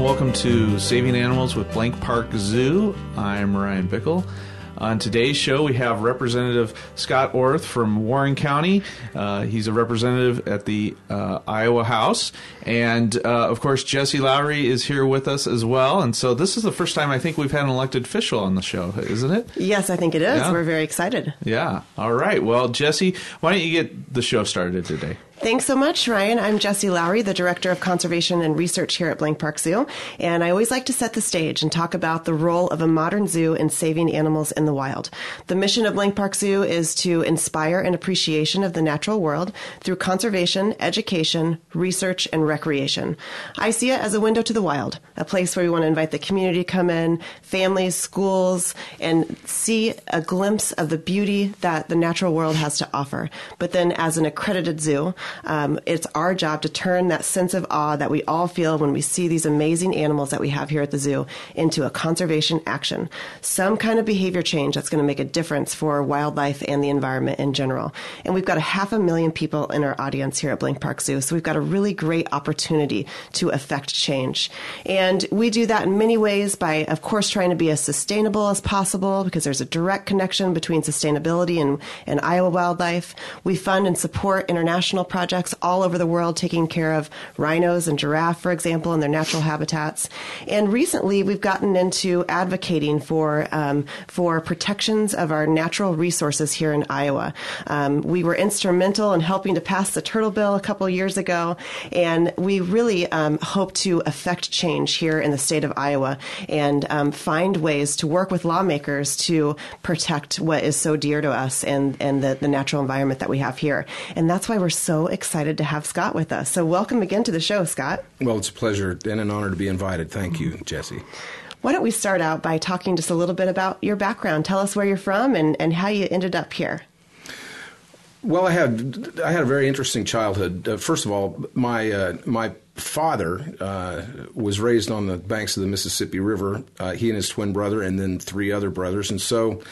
and welcome to Saving Animals with Blank Park Zoo. I'm Ryan Bickle. On today's show, we have Representative Scott Orth from Warren County. He's a representative at the Iowa House. And, of course, Jesse Lowry is here with us as well. And so this is the first time I think we've had an elected official on the show, isn't it? Yes, I think it is. Yeah. We're very excited. Yeah. All right. Well, Jesse, why don't you get the show started today? Thanks so much, Ryan. I'm Jessie Lowry, the Director of Conservation and Research here at Blank Park Zoo, and I always like to set the stage and talk about the role of a modern zoo in saving animals in the wild. The mission of Blank Park Zoo is to inspire an appreciation of the natural world through conservation, education, research, and recreation. I see it as a window to the wild, a place where we want to invite the community to come in, families, schools, and see a glimpse of the beauty that the natural world has to offer. But then as an accredited zoo, it's our job to turn that sense of awe that we all feel when we see these amazing animals that we have here at the zoo into a conservation action. Some kind of behavior change that's going to make a difference for wildlife and the environment in general. And we've got 500,000 people in our audience here at Blank Park Zoo, so we've got a really great opportunity to affect change. And we do that in many ways by, of course, trying to be as sustainable as possible because there's a direct connection between sustainability and Iowa wildlife. We fund and support international projects all over the world taking care of rhinos and giraffe, for example, in their natural habitats. And recently, we've gotten into advocating for protections of our natural resources here in Iowa. We were instrumental in helping to pass the Turtle Bill a couple of years ago, and we really hope to affect change here in the state of Iowa and find ways to work with lawmakers to protect what is so dear to us and the natural environment that we have here. And that's why we're so excited to have Scott with us. So welcome again to the show, Scott. Well, it's a pleasure and an honor to be invited. Thank you, Jesse. Why don't we start out by talking just a little bit about your background. Tell us where you're from and how you ended up here. Well, I had a very interesting childhood. First of all, my father was raised on the banks of the Mississippi River. He and his twin brother, and then 3 other brothers, and so.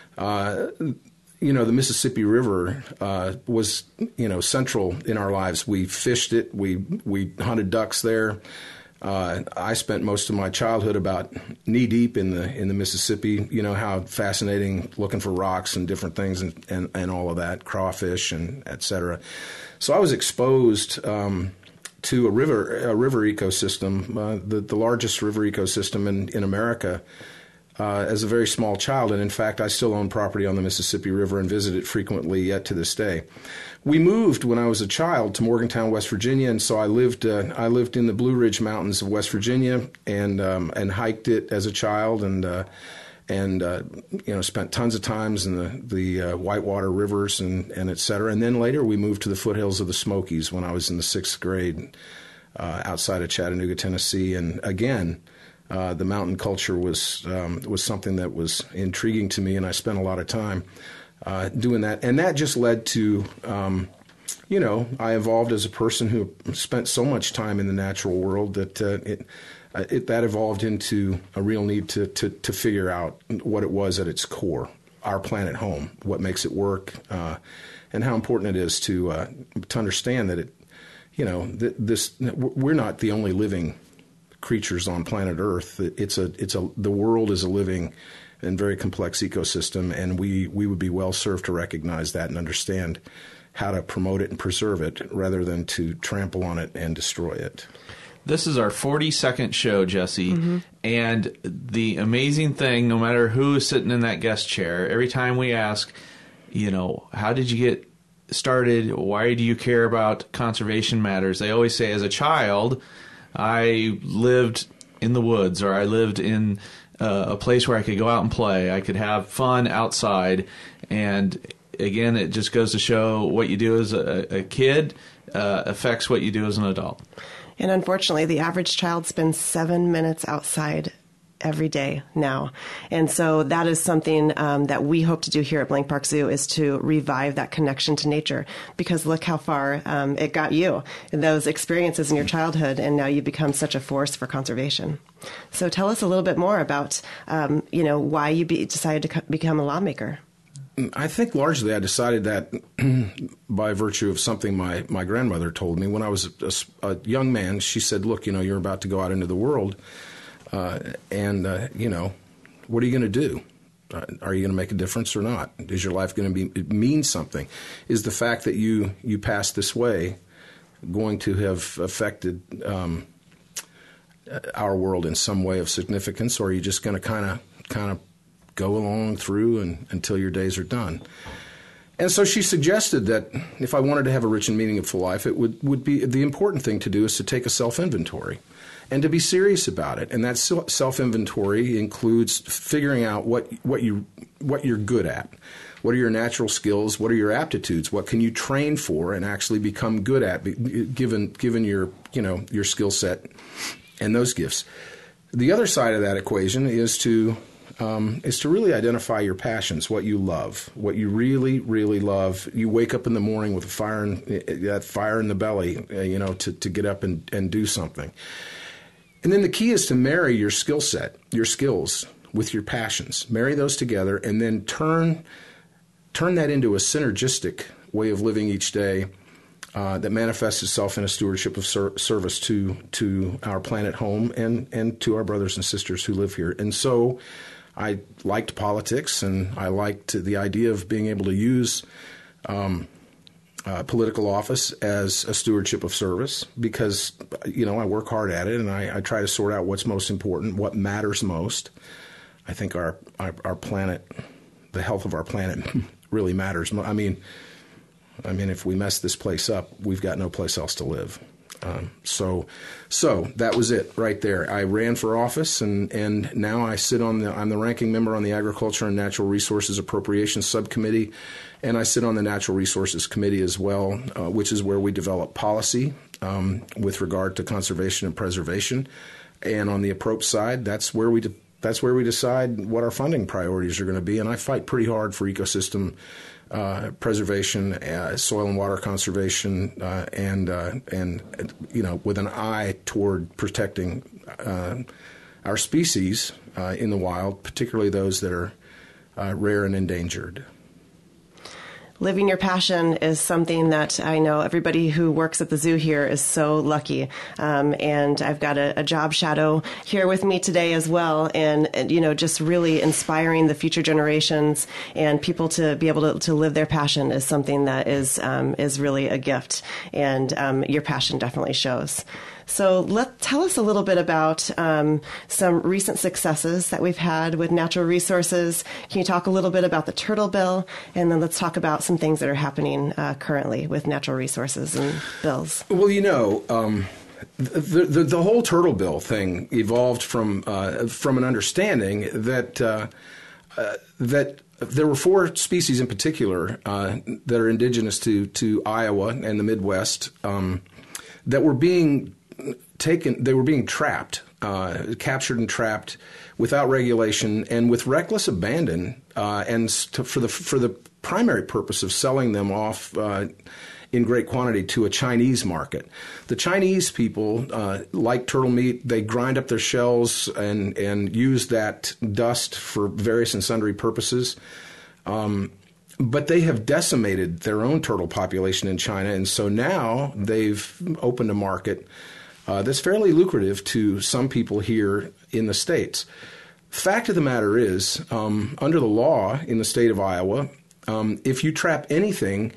The Mississippi River was, central in our lives. We fished it. We hunted ducks there. I spent most of my childhood about knee deep in the Mississippi. You know how fascinating, looking for rocks and different things and all of that, crawfish and et cetera. So I was exposed to a river ecosystem, the largest river ecosystem in America. As a very small child, and in fact, I still own property on the Mississippi River and visit it frequently yet to this day. We moved when I was a child to Morgantown, West Virginia, and so I lived in the Blue Ridge Mountains of West Virginia and hiked it as a child and spent tons of times in the Whitewater rivers and et cetera. And then later we moved to the foothills of the Smokies when I was in the 6th grade outside of Chattanooga, Tennessee, and again. The mountain culture was something that was intriguing to me, and I spent a lot of time doing that. And that just led to, I evolved as a person who spent so much time in the natural world that that evolved into a real need to figure out what it was at its core, our planet home, what makes it work, and how important it is to understand that we're not the only living creatures on planet Earth. The world is a living and very complex ecosystem, and we would be well served to recognize that and understand how to promote it and preserve it rather than to trample on it and destroy it. This is our 42nd show, Jesse, and the amazing thing, no matter who is sitting in that guest chair, every time we ask, how did you get started? Why do you care about conservation matters? They always say, as a child, I lived in the woods, or I lived in a place where I could go out and play. I could have fun outside. And again, it just goes to show what you do as a kid affects what you do as an adult. And unfortunately, the average child spends 7 minutes outside every day now. And so that is something that we hope to do here at Blank Park Zoo, is to revive that connection to nature, because look how far it got you, those experiences in your childhood, and now you become such a force for conservation. So tell us a little bit more about, why you decided to become a lawmaker. I think largely I decided that by virtue of something my grandmother told me when I was a young man. She said, "Look, you're about to go out into the world, and what are you going to do? Are you going to make a difference or not? Is your life going to mean something? Is the fact that you passed this way going to have affected our world in some way of significance, or are you just going to kind of go along through until your days are done?" And so she suggested that if I wanted to have a rich and meaningful life, it would be the important thing to do is to take a self-inventory and to be serious about it. And that self-inventory includes figuring out what you're good at. What are your natural skills? What are your aptitudes? What can you train for and actually become good at, given your skill set and those gifts? The other side of that equation is to really identify your passions, what you love, what you really, really love. You wake up in the morning with that fire in the belly, to get up and do something. And then the key is to marry your skill set, your skills, with your passions. Marry those together, and then turn that into a synergistic way of living each day that manifests itself in a stewardship of service to our planet home and to our brothers and sisters who live here. And so I liked politics, and I liked the idea of being able to use political office as a stewardship of service because, I work hard at it, and I try to sort out what's most important, what matters most. I think our planet, the health of our planet really matters. I mean, if we mess this place up, we've got no place else to live. So that was it right there. I ran for office, and now I sit I'm the ranking member on the Agriculture and Natural Resources Appropriations Subcommittee, and I sit on the Natural Resources Committee as well, which is where we develop policy with regard to conservation and preservation. And on the approach side, that's where we decide what our funding priorities are going to be. And I fight pretty hard for ecosystem preservation, soil and water conservation, and with an eye toward protecting our species in the wild, particularly those that are rare and endangered. Living your passion is something that I know everybody who works at the zoo here is so lucky. And I've got a job shadow here with me today as well. And just really inspiring the future generations and people to be able to live their passion is something that is really a gift. And your passion definitely shows. So tell us a little bit about some recent successes that we've had with natural resources. Can you talk a little bit about the turtle bill? And then let's talk about some things that are happening currently with natural resources and bills. Well, the whole turtle bill thing evolved from an understanding that there were 4 species in particular that are indigenous to Iowa and the Midwest that were being trapped, captured and trapped without regulation and with reckless abandon, for the primary purpose of selling them off in great quantity to a Chinese market. The Chinese people like turtle meat. They grind up their shells and use that dust for various and sundry purposes. But they have decimated their own turtle population in China, and so now they've opened a market that's fairly lucrative to some people here in the States. Fact of the matter is, under the law in the state of Iowa, if you trap anything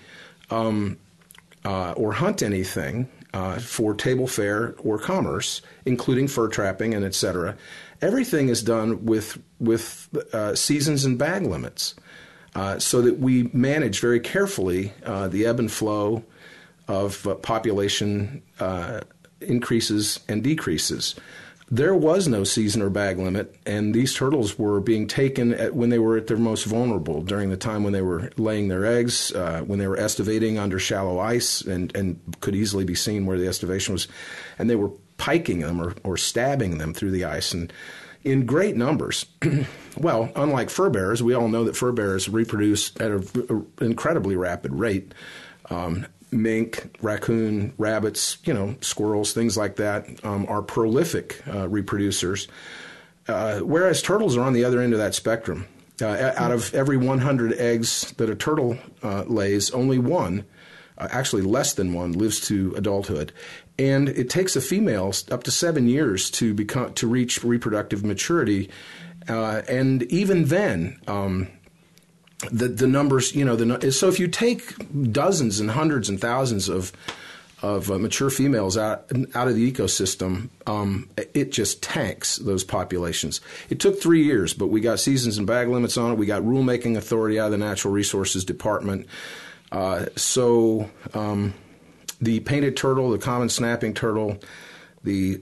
or hunt anything for table fare or commerce, including fur trapping and et cetera, everything is done with seasons and bag limits. So that we manage very carefully the ebb and flow of population increases and decreases. There was no season or bag limit, and these turtles were being taken when they were at their most vulnerable, during the time when they were laying their eggs, when they were estivating under shallow ice and could easily be seen where the estivation was, and they were piking them or stabbing them through the ice and in great numbers. Well, unlike fur bearers, we all know that fur bearers reproduce at an incredibly rapid rate. Mink, raccoon, rabbits, squirrels, things like that are prolific reproducers, whereas turtles are on the other end of that spectrum. Out of every 100 eggs that a turtle lays, only one, actually less than one, lives to adulthood. And it takes a female up to 7 years to reach reproductive maturity. And even then, the numbers, so if you take dozens and hundreds and thousands of mature females out of the ecosystem, it just tanks those populations. It took 3 years, but we got seasons and bag limits on it. We got rulemaking authority out of the Natural Resources Department. So the painted turtle, the common snapping turtle, the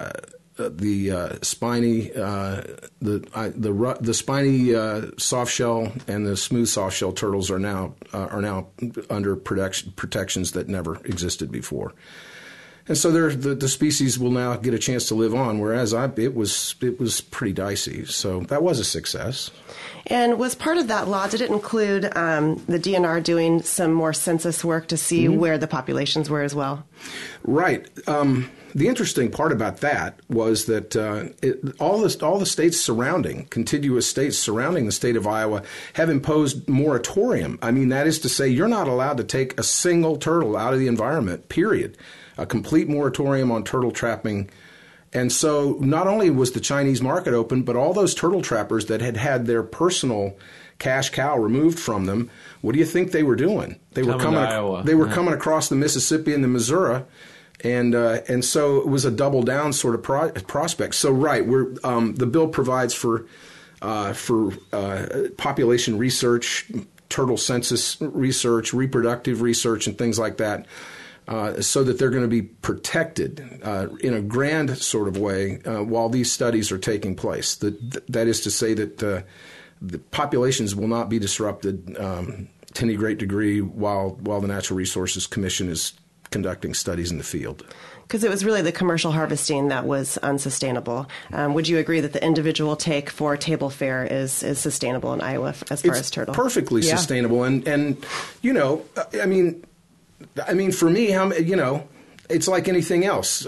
spiny, the spiny soft shell and the smooth soft shell turtles are now under protections that never existed before, and so the species will now get a chance to live on. Whereas it was pretty dicey. So that was a success. And was part of that law, did it include the DNR doing some more census work to see where the populations were as well? Right. The interesting part about that was that all the states contiguous states surrounding the state of Iowa have imposed moratorium. I mean, that is to say, you're not allowed to take a single turtle out of the environment, period. A complete moratorium on turtle trapping. And so not only was the Chinese market open, but all those turtle trappers that had their personal cash cow removed from them, what do you think they were doing? They were coming across the Mississippi and the Missouri. And so it was a double down sort of prospect. So the bill provides for population research, turtle census research, reproductive research, and things like that, so that they're going to be protected in a grand sort of way while these studies are taking place. That is to say that the populations will not be disrupted to any great degree while the Natural Resources Commission is conducting studies in the field. Because it was really the commercial harvesting that was unsustainable. Would you agree that the individual take for table fare is sustainable in Iowa as far as turtle? Perfectly sustainable. And I mean, for me, it's like anything else.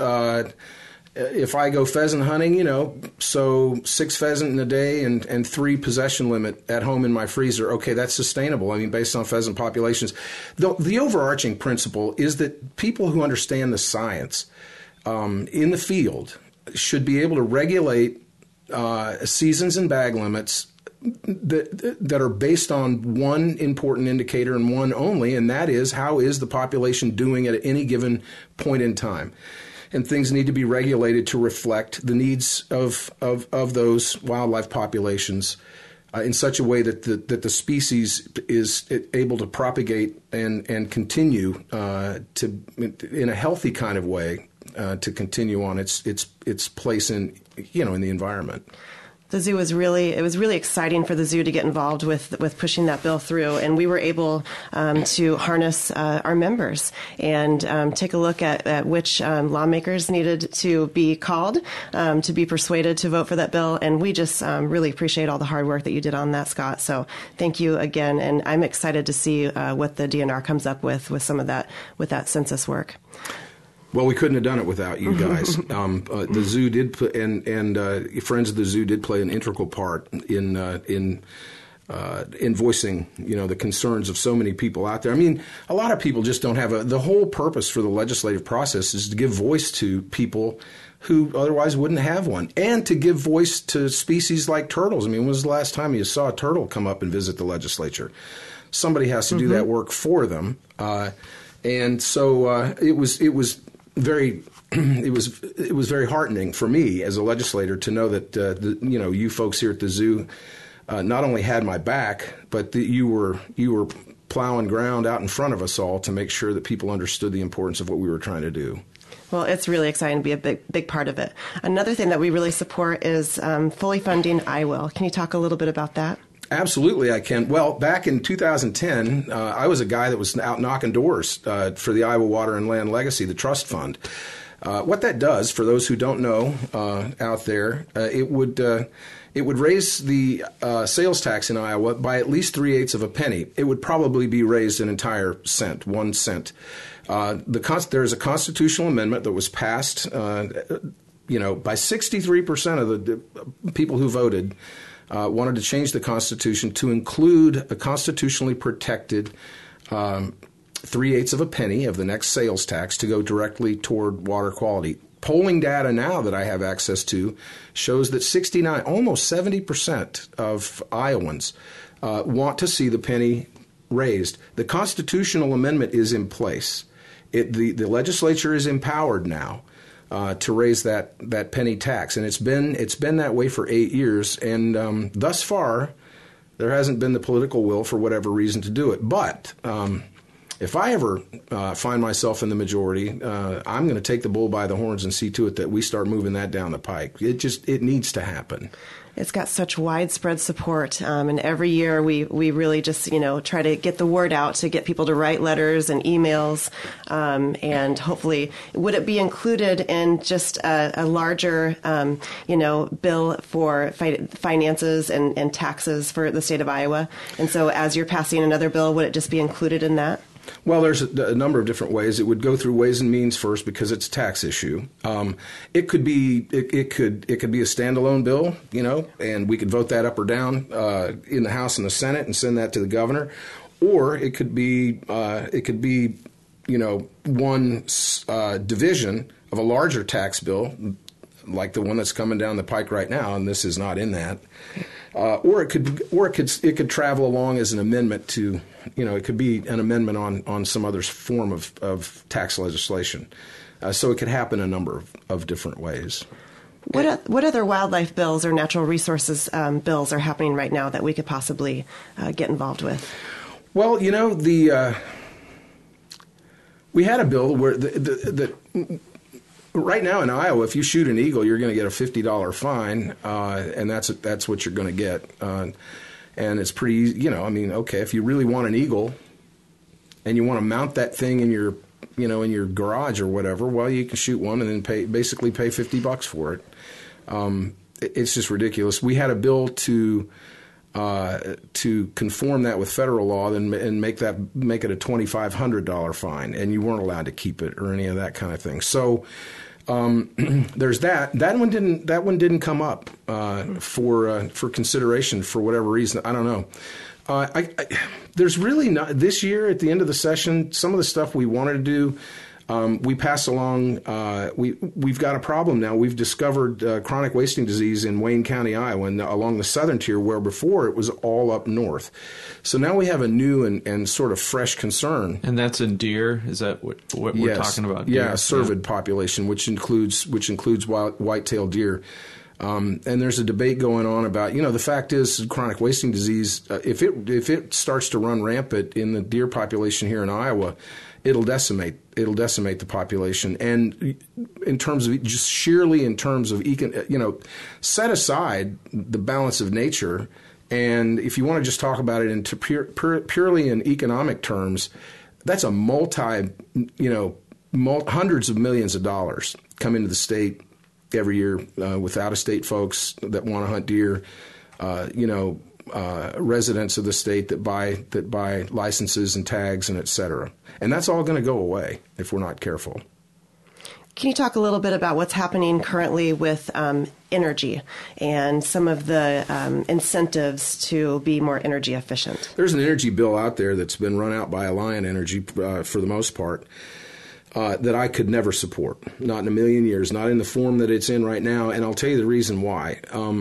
If I go pheasant hunting, so 6 pheasant in a day and 3 possession limit at home in my freezer, okay, that's sustainable. I mean, based on pheasant populations. The overarching principle is that people who understand the science in the field should be able to regulate seasons and bag limits that are based on one important indicator and one only, and that is, how is the population doing at any given point in time? And things need to be regulated to reflect the needs of those wildlife populations in such a way that the species is able to propagate and continue in a healthy kind of way to continue on its place in the environment. The zoo was really exciting for the zoo to get involved with pushing that bill through, and we were able to harness our members and take a look at which lawmakers needed to be called to be persuaded to vote for that bill. And we just really appreciate all the hard work that you did on that, Scott. So thank you again, and I'm excited to see what the DNR comes up with some of that, with that census work. Well, we couldn't have done it without you guys. The zoo did, and Friends of the Zoo did play an integral part in voicing, the concerns of so many people out there. I mean, a lot of people just don't have the whole purpose for the legislative process is to give voice to people who otherwise wouldn't have one, and to give voice to species like turtles. I mean, when was the last time you saw a turtle come up and visit the legislature? Somebody has to do that work for them, and so it was very heartening for me as a legislator to know that you folks here at the zoo not only had my back, but that you were plowing ground out in front of us all to make sure that people understood the importance of what we were trying to do. Well, it's really exciting to be a big part of it. Another thing that we really support is fully funding IWIL. Can you talk a little bit about that? Absolutely, I can. Well, back in 2010, I was a guy that was out knocking doors for the Iowa Water and Land Legacy, the trust fund. What that does, for those who don't know out there, it would raise the sales tax in Iowa by at least 3/8 of a penny. It would probably be raised an entire cent, 1 cent. There is a constitutional amendment that was passed, by 63% of the people who voted. wanted to change the Constitution to include a constitutionally protected 3/8 of a penny of the next sales tax to go directly toward water quality. Polling data now that I have access to shows that 69, almost 70% of Iowans want to see the penny raised. The constitutional amendment is in place. The legislature is empowered now to raise that penny tax, and it's been that way for 8 years. And thus far, there hasn't been the political will for whatever reason to do it. But if I ever find myself in the majority, I'm going to take the bull by the horns and see to it that we start moving that down the pike. It needs to happen. It's got such widespread support, and every year we really just try to get the word out to get people to write letters and emails, and hopefully, would it be included in just a larger bill for finances and taxes for the state of Iowa? And so, as you're passing another bill, would it just be included in that? Well, there's a number of different ways. It would go through Ways and Means first because it's a tax issue. It could be a standalone bill, and we could vote that up or down in the House and the Senate and send that to the governor, or it could be one division of a larger tax bill, like the one that's coming down the pike right now, and this is not in that. Or it could travel along as an amendment to, it could be an amendment on some other form of tax legislation. So it could happen a number of different ways. What other wildlife bills or natural resources bills are happening right now that we could possibly get involved with? Well, we had a bill where right now in Iowa, if you shoot an eagle, you're going to get a $50 fine, and that's what you're going to get. And it's pretty easy, okay, if you really want an eagle and you want to mount that thing in your garage or whatever, well, you can shoot one and then pay $50 for it. It's just ridiculous. We had a bill to conform that with federal law and make it a $2,500 fine, and you weren't allowed to keep it or any of that kind of thing. So there's that. That one didn't come up for consideration for whatever reason. I don't know. There's really not this year at the end of the session. Some of the stuff we wanted to do, we passed along. We've got a problem now. We've discovered chronic wasting disease in Wayne County, Iowa, and along the southern tier, where before it was all up north. So now we have a new and sort of fresh concern. And that's in deer. Is that what we're talking about? Yeah, cervid population, which includes white-tailed deer. And there's a debate going on about, the fact is chronic wasting disease, if it starts to run rampant in the deer population here in Iowa, it'll decimate the population. And in terms of set aside the balance of nature, and if you want to just talk about it into purely in economic terms, that's a hundreds of millions of dollars come into the state every year with out-of-state folks that want to hunt deer, residents of the state that buy licenses and tags and et cetera. And that's all going to go away if we're not careful. Can you talk a little bit about what's happening currently with energy and some of the incentives to be more energy efficient? There's an energy bill out there that's been run out by Alliant Energy for the most part. That I could never support, not in a million years, not in the form that it's in right now, and I'll tell you the reason why.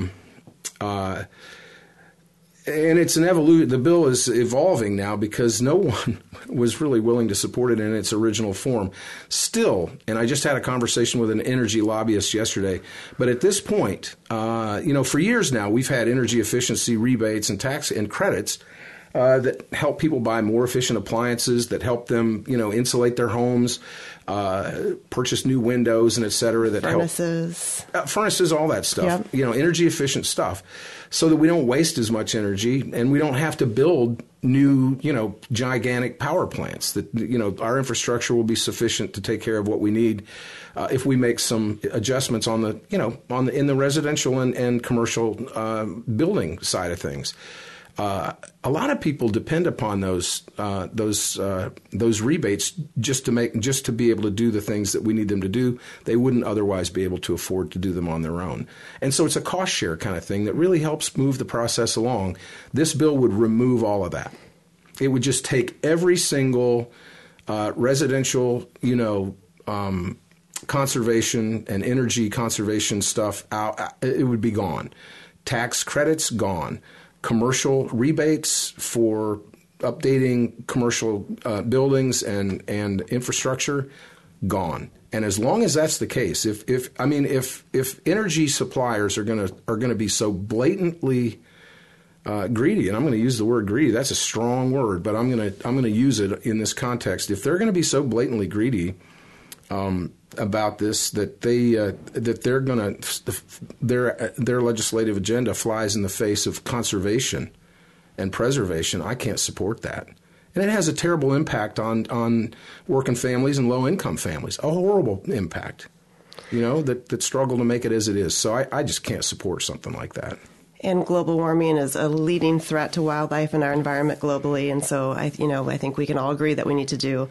And it's an evolution. The bill is evolving now because no one was really willing to support it in its original form. Still, and I just had a conversation with an energy lobbyist yesterday, but at this point, for years now, we've had energy efficiency rebates and tax and credits that help people buy more efficient appliances, that help them, insulate their homes, purchase new windows and et cetera. That furnaces, all that stuff. Yep. Energy efficient stuff, so that we don't waste as much energy and we don't have to build new, gigantic power plants. That our infrastructure will be sufficient to take care of what we need if we make some adjustments on the in the residential and commercial building side of things. a lot of people depend upon those rebates just to be able to do the things that we need them to do. They wouldn't otherwise be able to afford to do them on their own. And so it's a cost share kind of thing that really helps move the process along. This bill would remove all of that. It would just take every single residential, conservation and energy conservation stuff out. It would be gone. Tax credits gone. Commercial rebates for updating commercial buildings and infrastructure gone. And as long as that's the case, if energy suppliers are going to be so blatantly greedy, and I'm going to use the word greedy. That's a strong word, but I'm going to use it in this context. If they're going to be so blatantly greedy about this, that they're going to their legislative agenda flies in the face of conservation and preservation, I can't support that. And it has a terrible impact on working families and low income families. A horrible impact, that struggle to make it as it is. So I just can't support something like that. And global warming is a leading threat to wildlife and our environment globally. And so I think we can all agree that we need to do,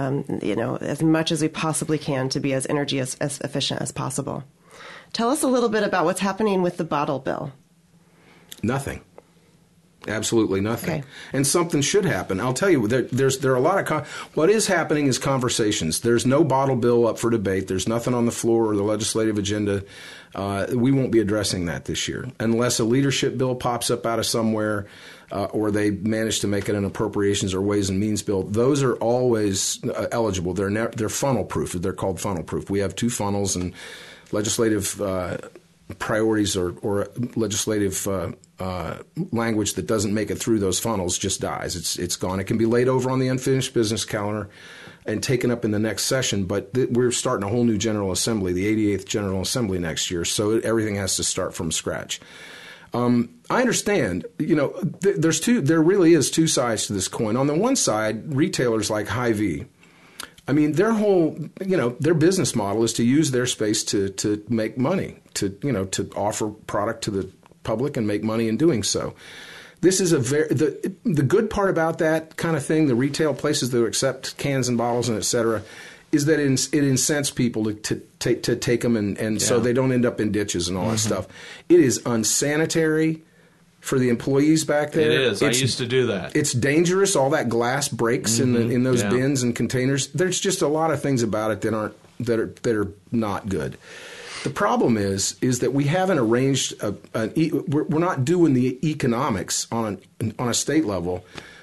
as much as we possibly can to be as energy as efficient as possible. Tell us a little bit about what's happening with the bottle bill. Nothing. Absolutely nothing. Okay. And something should happen. I'll tell you, there are a lot of what is happening is conversations. There's no bottle bill up for debate. There's nothing on the floor or the legislative agenda. We won't be addressing that this year unless a leadership bill pops up out of somewhere or they manage to make it an appropriations or ways and means bill. Those are always eligible. They're funnel proof. They're called funnel proof. We have two funnels, and legislative priorities or legislative language that doesn't make it through those funnels just dies. It's gone. It can be laid over on the unfinished business calendar and taken up in the next session, but we're starting a whole new General Assembly, the 88th General Assembly next year, so everything has to start from scratch. I understand, there really is two sides to this coin. On the one side, retailers like Hy-Vee, their whole, their business model is to use their space to make money, to offer product to the public and make money in doing so. This is the good part about that kind of thing, the retail places that accept cans and bottles and et cetera, is that it incents people to take them and so they don't end up in ditches and all that stuff. It is unsanitary for the employees back there. It is. I used to do that. It's dangerous. All that glass breaks in those bins and containers. There's just a lot of things about it that are not good. The problem is that we haven't arranged we're not doing the economics on a state level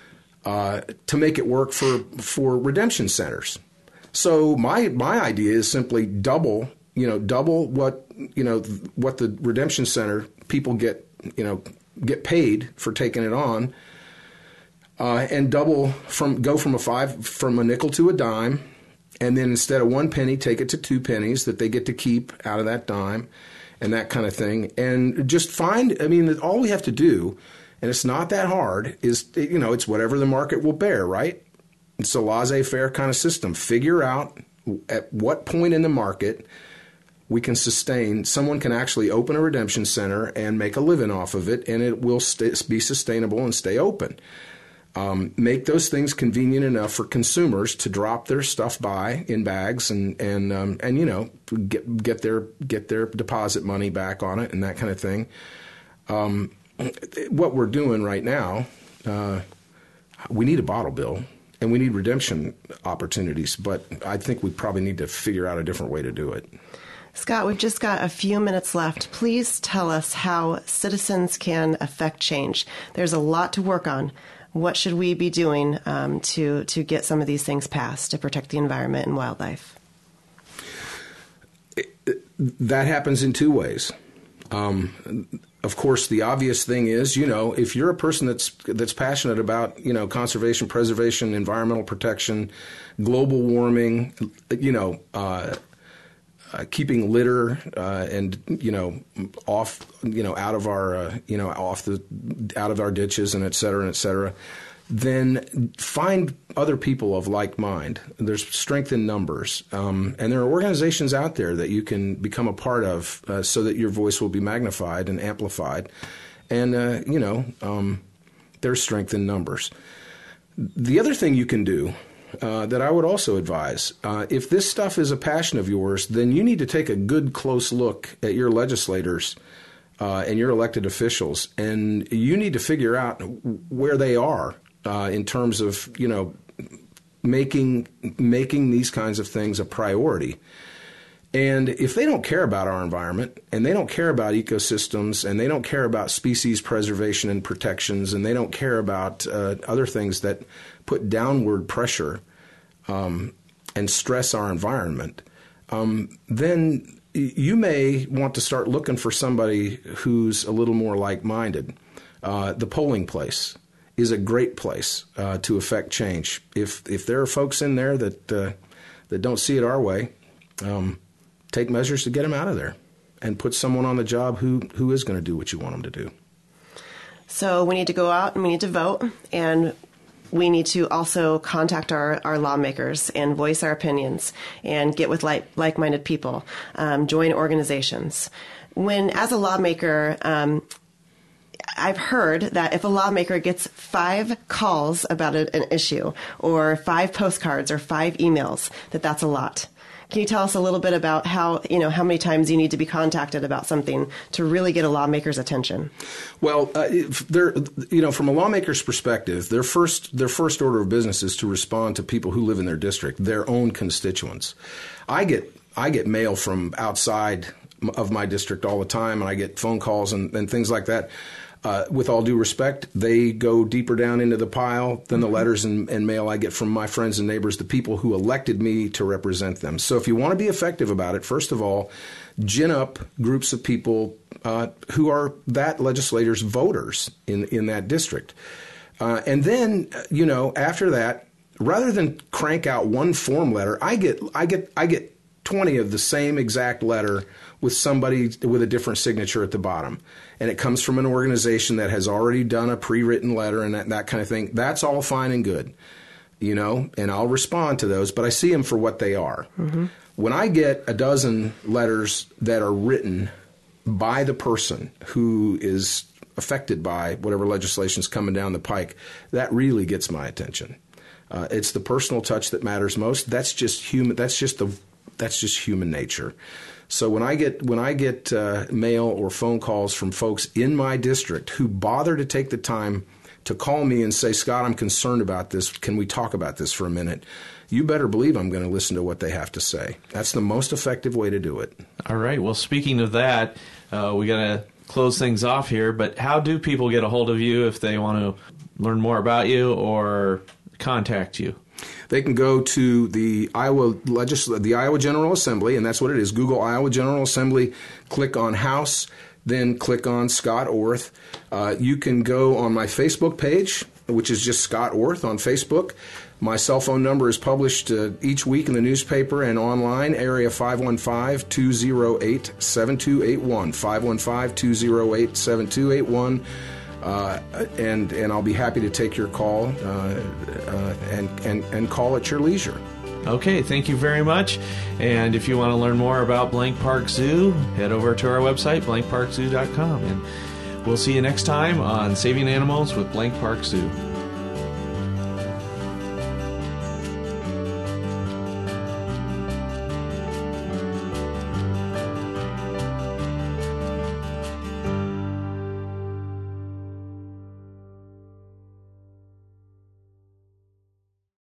to make it work for redemption centers. So my idea is simply double what the redemption center people get paid for taking it on, and go from a nickel to a dime. And then instead of 1 penny, take it to 2 pennies that they get to keep out of that dime and that kind of thing. And just all we have to do, and it's not that hard, is, it's whatever the market will bear, right? It's a laissez-faire kind of system. Figure out at what point in the market we can sustain, someone can actually open a redemption center and make a living off of it, and it will be sustainable and stay open. Make those things convenient enough for consumers to drop their stuff by in bags and get their deposit money back on it and that kind of thing. What we're doing right now, we need a bottle bill and we need redemption opportunities, but I think we probably need to figure out a different way to do it. Scott, we've just got a few minutes left. Please tell us how citizens can affect change. There's a lot to work on. What should we be doing to get some of these things passed to protect the environment and wildlife? That happens in two ways. Of course, the obvious thing is, if you're a person that's passionate about, conservation, preservation, environmental protection, global warming, keeping litter and off out of our ditches and et cetera, then find other people of like mind. There's strength in numbers, and there are organizations out there that you can become a part of so that your voice will be magnified and amplified. And There's strength in numbers. The other thing you can do that I would also advise, if this stuff is a passion of yours, then you need to take a good, close look at your legislators and your elected officials, and you need to figure out where they are in terms of, making these kinds of things a priority. And if they don't care about our environment, and they don't care about ecosystems, and they don't care about species preservation and protections, and they don't care about other things that put downward pressure and stress our environment, then you may want to start looking for somebody who's a little more like-minded. The polling place is a great place to affect change. If there are folks in there that don't see it our way, take measures to get them out of there and put someone on the job who is going to do what you want them to do. So we need to go out and we need to vote, and we need to also contact our lawmakers and voice our opinions and get with like-minded people, join organizations. As a lawmaker, I've heard that if a lawmaker gets 5 calls about an issue or 5 postcards or 5 emails, that's a lot. Can you tell us a little bit about how many times you need to be contacted about something to really get a lawmaker's attention? Well, from a lawmaker's perspective, their first order of business is to respond to people who live in their district, their own constituents. I get mail from outside of my district all the time, and I get phone calls and things like that. With all due respect, they go deeper down into the pile than the letters and mail I get from my friends and neighbors, the people who elected me to represent them. So if you want to be effective about it, first of all, gin up groups of people who are that legislator's voters in that district. And then, after that, rather than crank out one form letter, I get 20 of the same exact letter with somebody with a different signature at the bottom. And it comes from an organization that has already done a pre-written letter and that kind of thing. That's all fine and good, and I'll respond to those, but I see them for what they are. Mm-hmm. When I get a dozen letters that are written by the person who is affected by whatever legislation is coming down the pike, that really gets my attention. It's the personal touch that matters most. That's just human. That's just human nature. So when I get mail or phone calls from folks in my district who bother to take the time to call me and say, Scott, I'm concerned about this. Can we talk about this for a minute? You better believe I'm going to listen to what they have to say. That's the most effective way to do it. All right. Well, speaking of that, we got to close things off here. But how do people get a hold of you if they want to learn more about you or contact you? They can go to the Iowa General Assembly, and that's what it is. Google Iowa General Assembly, click on House, then click on Scott Orth. You can go on my Facebook page, which is just Scott Orth on Facebook. My cell phone number is published each week in the newspaper and online, area 515-208-7281, 515-208-7281. And I'll be happy to take your call and call at your leisure. Okay, thank you very much. And if you want to learn more about Blank Park Zoo, head over to our website, blankparkzoo.com. And we'll see you next time on Saving Animals with Blank Park Zoo.